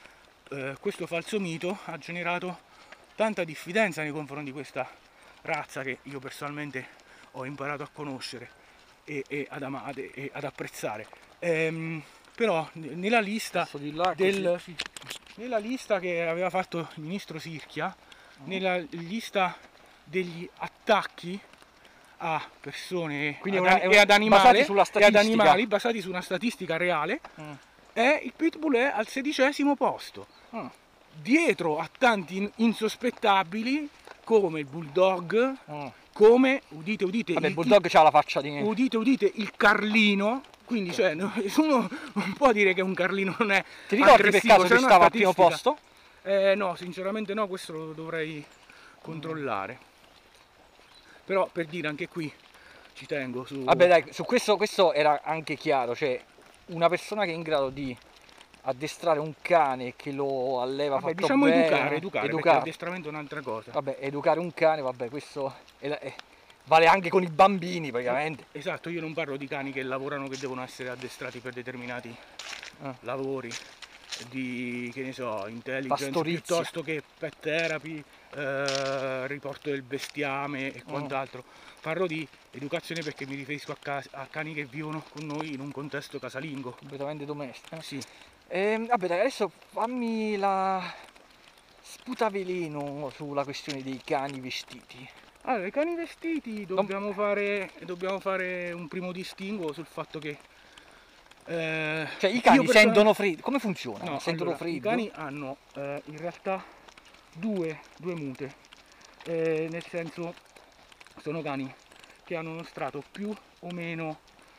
questo falso mito ha generato tanta diffidenza nei confronti di questa razza che io personalmente ho imparato a conoscere e ad amare e ad apprezzare. Però nella lista nella lista che aveva fatto il ministro Sirchia, nella lista degli attacchi a persone e ad animali basati su una statistica reale, il pitbull è al 16° posto, dietro a tanti insospettabili come il bulldog, come, udite udite, vabbè, il bulldog c'ha la faccia di... udite udite, il carlino. Quindi cioè, nessuno non può dire che un carlino non è Ti ricordi per aggressivo, caso che stava al primo posto? No, sinceramente no, questo lo dovrei controllare. Però per dire, anche qui ci tengo su... Vabbè dai, su questo era anche chiaro, cioè una persona che è in grado di addestrare un cane che lo alleva, vabbè, fatto diciamo bene, educare, perché l'addestramento è un'altra cosa. Vabbè, educare un cane, vabbè, questo vale anche con i bambini praticamente. Esatto, io non parlo di cani che lavorano, che devono essere addestrati per determinati lavori di, che ne so, intelligence, piuttosto che pet therapy, riporto del bestiame e quant'altro. Parlo di educazione perché mi riferisco a cani che vivono con noi in un contesto casalingo. Completamente domestico. Sì. Vabbè dai, adesso fammi la sputaveleno sulla questione dei cani vestiti. Allora, i cani vestiti dobbiamo fare un primo distinguo sul fatto che cioè i cani sentono freddo, come funziona? No, sentono allora, freddo? I cani hanno in realtà due mute, nel senso sono cani che hanno uno strato più o meno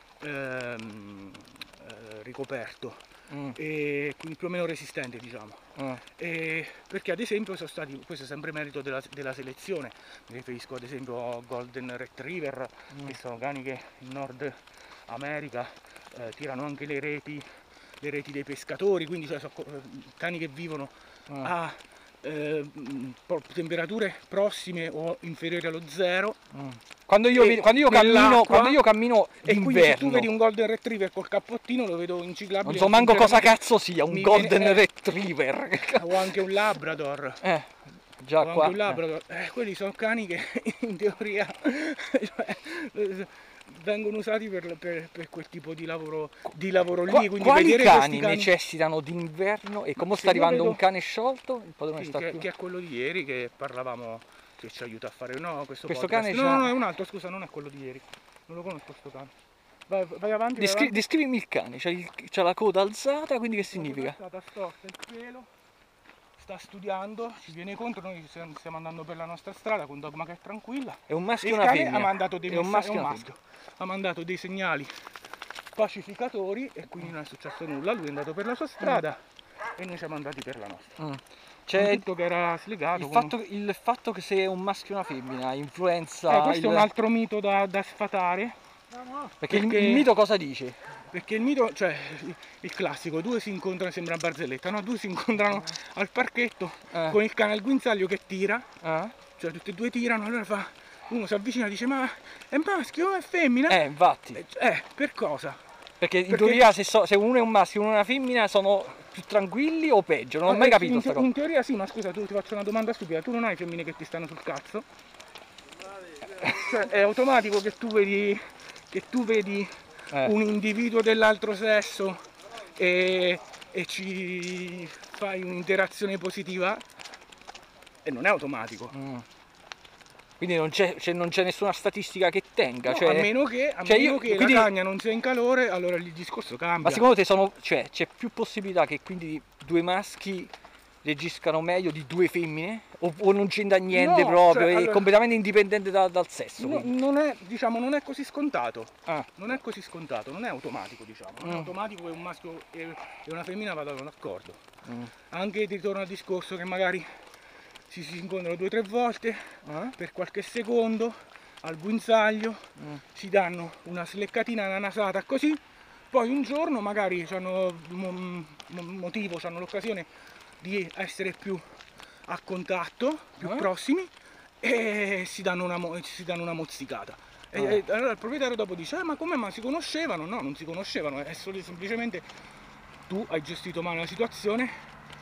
ricoperto e quindi più o meno resistente, diciamo. Perché ad esempio sono stati, questo è sempre merito della selezione, mi riferisco ad esempio a Golden Retriever, che sono cani che in Nord America tirano anche le reti dei pescatori, quindi sono cani che vivono a temperature prossime o inferiori allo zero. Quando io cammino e quindi se tu vedi un Golden Retriever col cappottino lo vedo inciclabile. Non so manco cosa cazzo sia un Golden Retriever. O anche un Labrador. Già o qua. Anche un Labrador. Quelli sono cani che in teoria vengono usati per quel tipo di lavoro lì. Quindi quali cani necessitano d'inverno e come sta arrivando un cane sciolto? Che è quello di ieri che parlavamo, che ci aiuta a fare questo cane. No, è un altro, scusa, non è quello di ieri. Non lo conosco questo cane. Vai avanti. Descrivimi il cane, c'ha la coda alzata, quindi che significa? La storta, il pelo, sta studiando, ci viene incontro, noi stiamo andando per la nostra strada con Dogma che è tranquilla. È un maschio e una femmina? Ha mandato dei segnali pacificatori e quindi non è successo nulla, lui è andato per la sua strada e noi siamo andati per la nostra. C'è tutto che era slegato. Il fatto che se è un maschio e una femmina influenza... questo è un altro mito da sfatare. Perché il mito cosa dice? Perché il mito, cioè il classico, due si incontrano, sembra barzelletta, no? Due si incontrano al parchetto con il cane al guinzaglio che tira, cioè tutti e due tirano, allora uno si avvicina e dice ma è maschio o è femmina? Infatti. Per cosa? Perché in teoria se uno è un maschio e uno è una femmina sono più tranquilli o peggio? Non ho mai capito questa cosa. In teoria sì, ma scusa, tu ti faccio una domanda stupida, tu non hai femmine che ti stanno sul cazzo? Cioè è automatico che tu vedi un individuo dell'altro sesso e ci fai un'interazione positiva? E non è automatico. Quindi non c'è nessuna statistica che tenga. No, cioè, a meno che la cagna non sia in calore, allora il discorso cambia. Ma secondo te c'è più possibilità che quindi due maschi reagiscano meglio di due femmine? O non c'entra niente proprio, è completamente indipendente dal sesso? Non è così scontato. Non è così scontato, non è automatico, diciamo. Non è automatico che un maschio e una femmina vadano d'accordo. Anche ti ritorno al discorso che magari si incontrano 2 o 3 volte per qualche secondo al guinzaglio, si danno una sleccatina, una nasata così, poi un giorno magari hanno motivo, hanno l'occasione di essere più a contatto, più prossimi e si danno una mozzicata. E allora il proprietario dopo dice ma come, ma si conoscevano? No, non si conoscevano, è solo semplicemente tu hai gestito male la situazione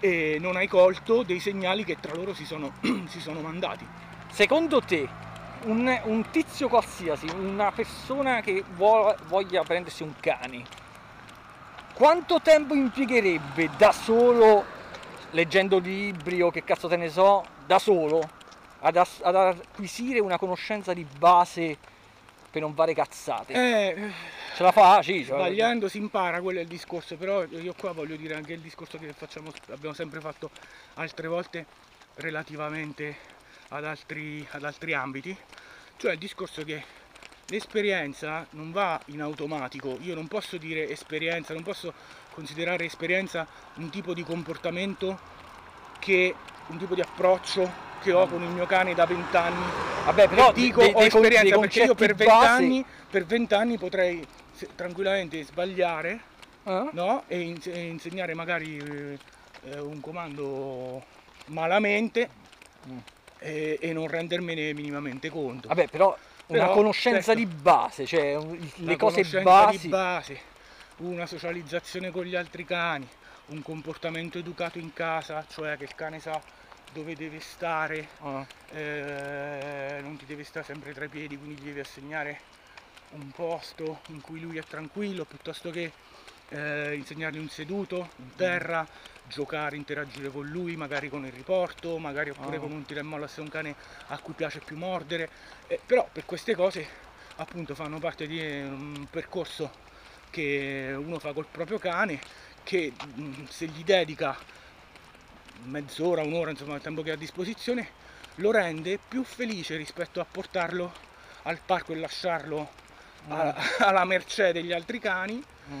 e non hai colto dei segnali che tra loro si sono mandati. Secondo te, un tizio qualsiasi, una persona che voglia prendersi un cane, quanto tempo impiegherebbe da solo, leggendo libri o che cazzo te ne so, da solo, ad acquisire una conoscenza di base per non fare cazzate? Ce la fa? Sì, Sbagliando si impara, quello è il discorso, però io qua voglio dire anche il discorso che abbiamo sempre fatto altre volte relativamente ad altri ambiti, cioè il discorso che l'esperienza non va in automatico. Io non posso dire esperienza, non posso considerare esperienza un tipo di comportamento, un tipo di approccio che ho con il mio cane da 20 anni. Vabbè, però dico ho esperienza perché io per 20 anni potrei tranquillamente sbagliare, no? E insegnare magari un comando malamente e non rendermene minimamente conto. Vabbè, però una conoscenza di base, cioè le cose di base, una socializzazione con gli altri cani, un comportamento educato in casa, cioè che il cane sa dove deve stare, non ti deve stare sempre tra i piedi, quindi gli devi assegnare un posto in cui lui è tranquillo, piuttosto che insegnargli un seduto, in terra, giocare, interagire con lui, magari con il riporto, magari oppure con un tira e molla se è un cane a cui piace più mordere, però per queste cose appunto fanno parte di un percorso che uno fa col proprio cane, che se gli dedica mezz'ora, un'ora, insomma il tempo che ha a disposizione, lo rende più felice rispetto a portarlo al parco e lasciarlo alla mercé degli altri cani,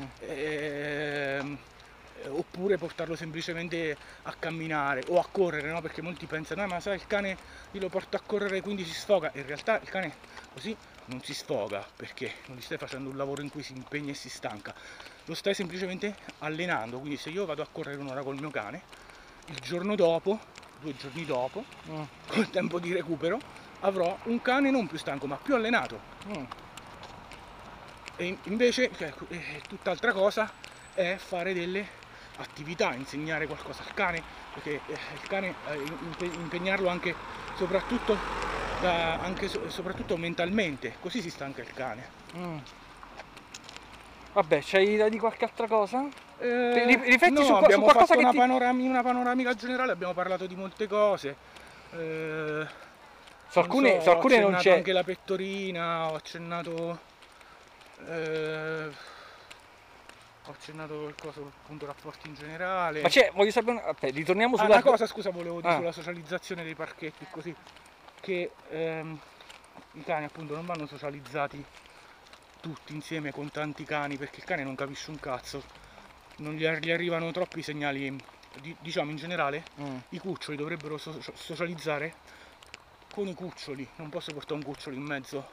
oppure portarlo semplicemente a camminare o a correre, no? Perché molti pensano, ma sai, il cane io lo porto a correre quindi si sfoga. In realtà il cane così non si sfoga, perché non gli stai facendo un lavoro in cui si impegna e si stanca, lo stai semplicemente allenando. Quindi se io vado a correre un'ora col mio cane, il giorno dopo, 2 giorni dopo, col tempo di recupero, avrò un cane non più stanco ma più allenato. E invece tutt'altra cosa è fare delle attività, insegnare qualcosa al cane, perché il cane impegnarlo anche soprattutto mentalmente, così si stanca il cane. Vabbè, c'hai da di qualche altra cosa? Rifletti no, su abbiamo qualcosa fatto che una panoramica generale, abbiamo parlato di molte cose. su alcune ho non c'è anche la pettorina, ho accennato qualcosa, appunto, rapporti in generale. Ma voglio sapere, ritorniamo sulla una cosa, scusa, volevo dire sulla socializzazione dei parchetti, così che i cani appunto non vanno socializzati tutti insieme con tanti cani, perché il cane non capisce un cazzo, non gli arrivano troppi segnali, diciamo in generale. I cuccioli dovrebbero socializzare con i cuccioli, non posso portare un cucciolo in mezzo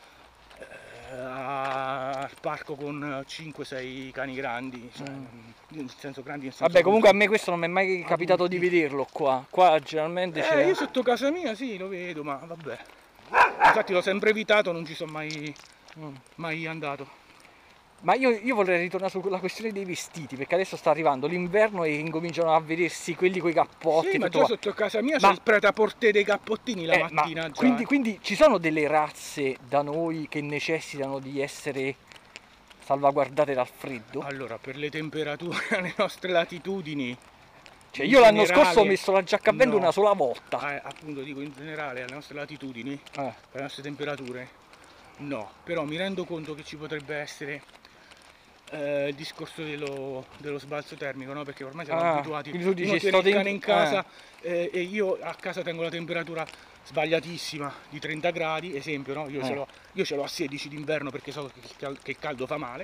al parco con 5-6 cani grandi, cioè, nel senso grandi nel senso. Vabbè, comunque a me questo non mi è mai capitato di vederlo qua generalmente c'è. Io sotto casa mia sì, lo vedo, ma vabbè, infatti l'ho sempre evitato, non ci sono mai andato. Ma io vorrei ritornare sulla questione dei vestiti, perché adesso sta arrivando l'inverno e incominciano a vedersi quelli coi cappotti. Sì, ma già sotto casa mia c'è il prêt-à-porter dei cappottini la mattina già. Quindi ci sono delle razze da noi che necessitano di essere salvaguardate dal freddo? Allora, per le temperature alle nostre latitudini, cioè io l'anno scorso ho messo la giacca a vento una sola volta. Appunto dico, in generale alle nostre latitudini, alle nostre temperature, no. Però mi rendo conto che ci potrebbe essere il discorso dello sbalzo termico, no? Perché ormai siamo abituati, uno tiene il cane in casa e io a casa tengo la temperatura sbagliatissima di 30 gradi, esempio, no? Io ce l'ho a 16 d'inverno perché so che il caldo fa male,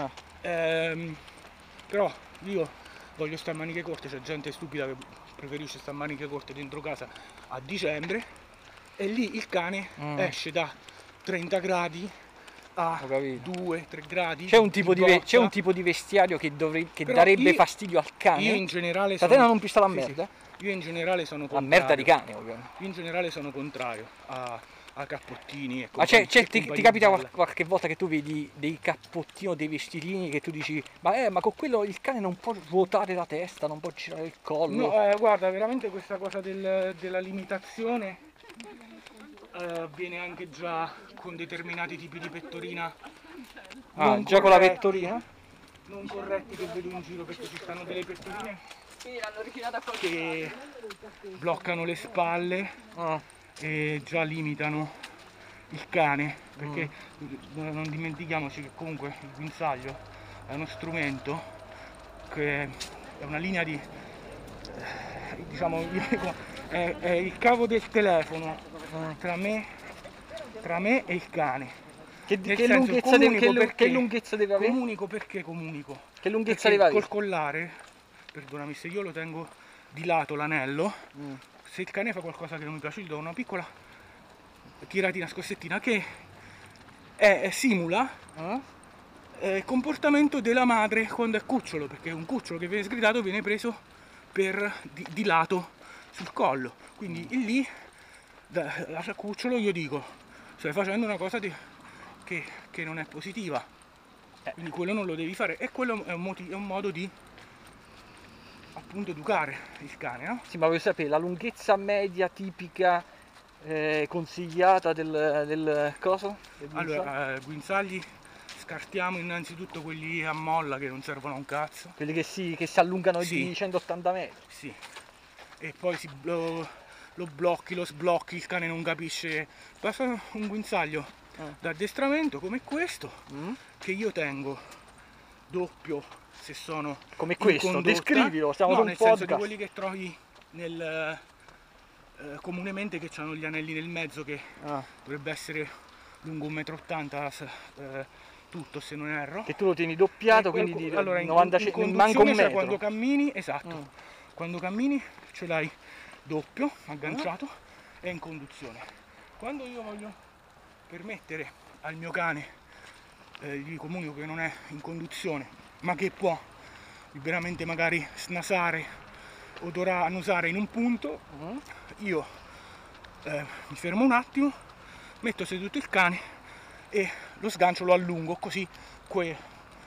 però io voglio stare a maniche corte, c'è gente stupida che preferisce stare a maniche corte dentro casa a dicembre, e lì il cane esce da 30 gradi a 2-3 gradi. C'è un tipo di vestiario che darebbe fastidio al cane? Io in generale Catena non pista la merda? Io in generale sono contrario. La merda di cane, ovviamente. Io in generale sono contrario a cappottini e Ma ti compagnia capita bella. qualche volta che tu vedi dei cappottini o dei vestitini che tu dici ma con quello il cane non può ruotare la testa, non può girare il collo? No, guarda, veramente questa cosa della limitazione avviene anche già con determinati tipi di pettorina non Già con la corretti, pettorina? non corretti che vedo in giro, perché ci stanno delle pettorine Sì, l'hanno ritirata qua. che bloccano le spalle Ah, e già limitano il cane, perché non dimentichiamoci che comunque il guinzaglio è uno strumento che è una linea di, diciamo, è il cavo del telefono tra me e il cane. Nel che senso, lunghezza, comunico che perché- lunghezza deve avere? Comunico perché comunico. Che lunghezza Perché deve avere? col collare, perdonami, se io lo tengo di lato l'anello, se il cane fa qualcosa che non mi piace, gli do una piccola tiratina, scossettina che simula il comportamento della madre quando è cucciolo, perché un cucciolo che viene sgridato viene preso di lato sul collo, quindi lì da cucciolo io dico stai facendo una cosa che non è positiva, quindi quello non lo devi fare, e quello è un modo di appunto educare il cane, no? Sì, ma vuoi sapere la lunghezza media tipica consigliata del coso? Del guinzaglio? Allora, guinzagli scartiamo innanzitutto quelli a molla che non servono a un cazzo. Quelli che si allungano Sì. di 180 metri. Sì. E poi lo blocchi, lo sblocchi, il cane non capisce. Basta un guinzaglio da addestramento come questo, che io tengo doppio se sono Come in questo, condotta. descrivilo, siamo No, su un nel senso di podcast. quelli che trovi comunemente, che hanno gli anelli nel mezzo, che dovrebbe essere lungo 1,80 m tutto, se non erro. Che tu lo tieni doppiato, E quindi di allora, 90 in manca un conduzione, cioè metro. quando cammini, esatto, quando cammini ce l'hai doppio, agganciato, e in conduzione. Quando io voglio permettere al mio cane, gli comunico che non è in conduzione, ma che può liberamente magari snasare o annusare in un punto, io mi fermo un attimo, metto seduto il cane e lo sgancio lo allungo, così quei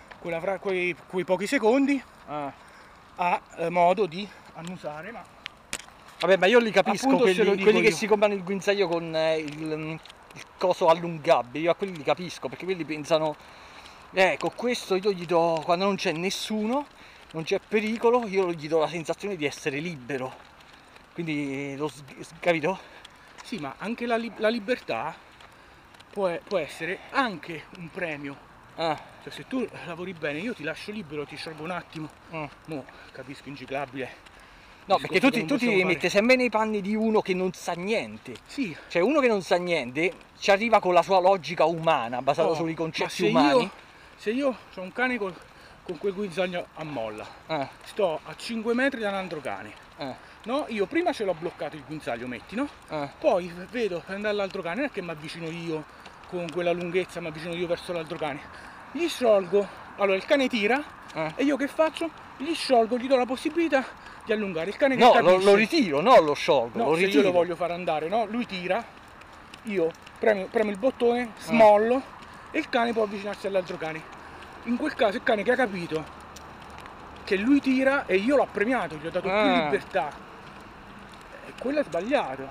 pochi secondi ha modo di annusare. Ma Vabbè, ma io li capisco, appunto, se lo dico quelli che io. si comprano il guinzaglio con il coso allungabile, io a quelli li capisco, perché quelli pensano, con questo io gli do, quando non c'è nessuno, non c'è pericolo, io gli do la sensazione di essere libero. Quindi, capito? sì, ma anche la libertà può essere anche un premio. Cioè, se tu lavori bene, io ti lascio libero, ti sciolgo un attimo. Mo capisco, inciclabile. No, perché tu ti metti sempre nei panni di uno che non sa niente. Sì. Cioè, uno che non sa niente ci arriva con la sua logica umana, basata sui concetti umani. Se io ho un cane con quel guinzaglio a molla, sto a 5 metri da un altro cane, no? Io prima ce l'ho bloccato il guinzaglio, metti, no? Poi vedo andare l'altro cane, non è che mi avvicino io con quella lunghezza, mi avvicino io verso l'altro cane, gli sciolgo, allora il cane tira e io che faccio? Gli sciolgo, gli do la possibilità di allungare. Il cane che No, capisce, lo ritiro, no, lo sciolgo, no, lo se ritiro. io lo voglio far andare, no? Lui tira, io premo il bottone, smollo e il cane può avvicinarsi all'altro cane. In quel caso il cane che ha capito che lui tira e io l'ho premiato, gli ho dato più libertà, e quello è sbagliato.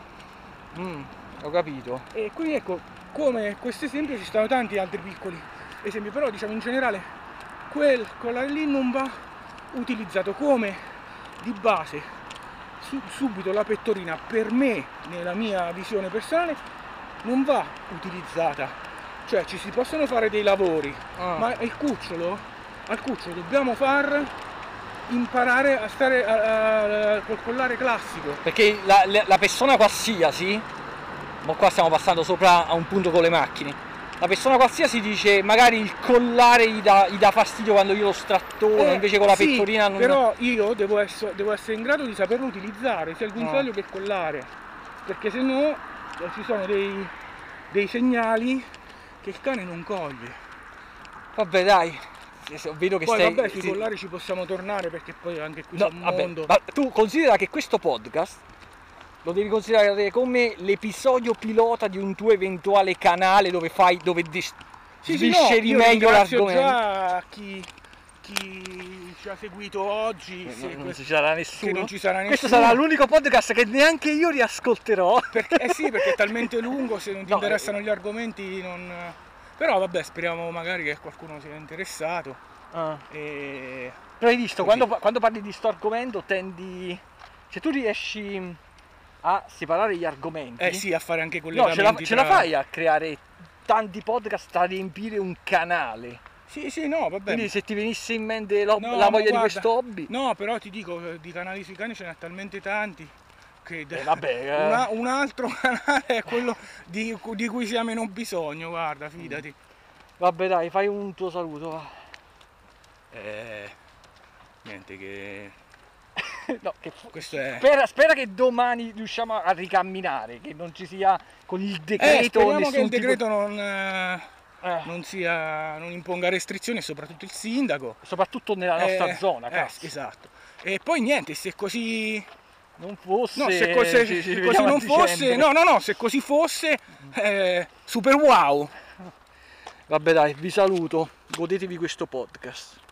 Ho capito. E quindi ecco, come questo esempio ci stanno tanti altri piccoli esempi, però diciamo in generale quel collare lì non va utilizzato come di base. Subito la pettorina, per me, nella mia visione personale, non va utilizzata. Cioè ci si possono fare dei lavori, ma al cucciolo dobbiamo far imparare a stare col collare classico. Perché la persona qualsiasi, ma qua stiamo passando sopra a un punto con le macchine, la persona qualsiasi dice magari il collare gli dà fastidio quando io lo strattono, invece con la sì, pettorina non... però io devo essere in grado di saperlo utilizzare, sia il guinzaglio che il collare, perché se no ci sono dei segnali che il cane non coglie. Vabbè, dai, vedo che Poi stai... vabbè, sui collari ci possiamo tornare, perché poi anche qui c'è un vabbè, mondo. ma tu considera che questo podcast lo devi considerare come l'episodio pilota di un tuo eventuale canale dove svisceri meglio l'argomento. Già chi ci ha seguito oggi, Non ci sarà nessuno. non ci sarà nessuno. Questo sarà l'unico podcast che neanche io riascolterò. Perché è talmente lungo, se non ti interessano gli argomenti non... Però vabbè, speriamo magari che qualcuno sia interessato. Però hai visto, quando parli di sto argomento tendi... Se tu riesci a separare gli argomenti... sì, a fare anche collegamenti. Ce la fai a creare tanti podcast da riempire un canale. Sì, no, vabbè. Quindi se ti venisse in mente la voglia di questo hobby... No, però ti dico, di canali sui cani ce ne sono talmente tanti che un altro canale è quello di cui si ha meno bisogno, guarda, fidati. Vabbè dai, fai un tuo saluto, va. Niente che... No, questo è... Spera che domani riusciamo a ricamminare, che non ci sia con il decreto... speriamo che il decreto non imponga restrizioni, soprattutto il sindaco. Soprattutto nella nostra zona, cazzo. Esatto. E poi niente, se così non fosse... No, se così non fosse... No, se così fosse... super wow! Vabbè dai, vi saluto, godetevi questo podcast.